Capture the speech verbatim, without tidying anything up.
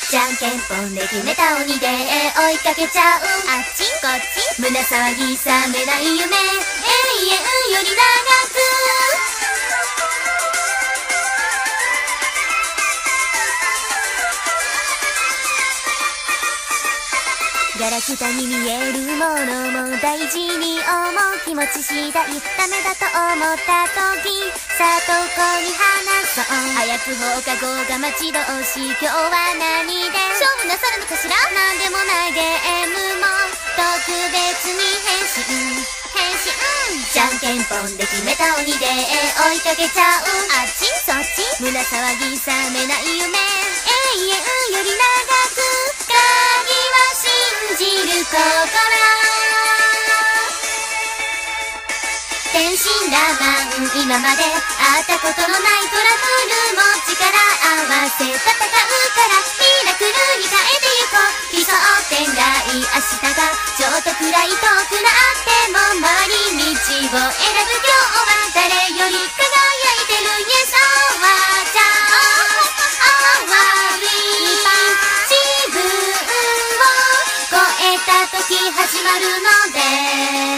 じゃんけんぽんで決めた鬼で追いかけちゃう。あっちこっち胸騒ぎ覚めない夢、永遠より長く。ガラクタに見えるものも大事に思う気持ち次第、ダメだと思った時さあどこに話そう。早く放課後が待ち遠しい今日は何で勝負なさるのかしら。なんでもないゲームも特別に変身変身、じゃんけんぽんで決めた鬼で追いかけちゃう。あっちそっち胸騒ぎ覚めない夢、永遠より長く。鍵は信じる心、天真爛漫今まで会ったことのないトラブルも力合わせ戦うから、ミラクルに変えてゆこう。奇想天外明日がちょっとくらい遠くなっても回り道を選ぶ。今日は誰より輝いてる Yes oh わちゃおうあわび自分を超えた時始まるので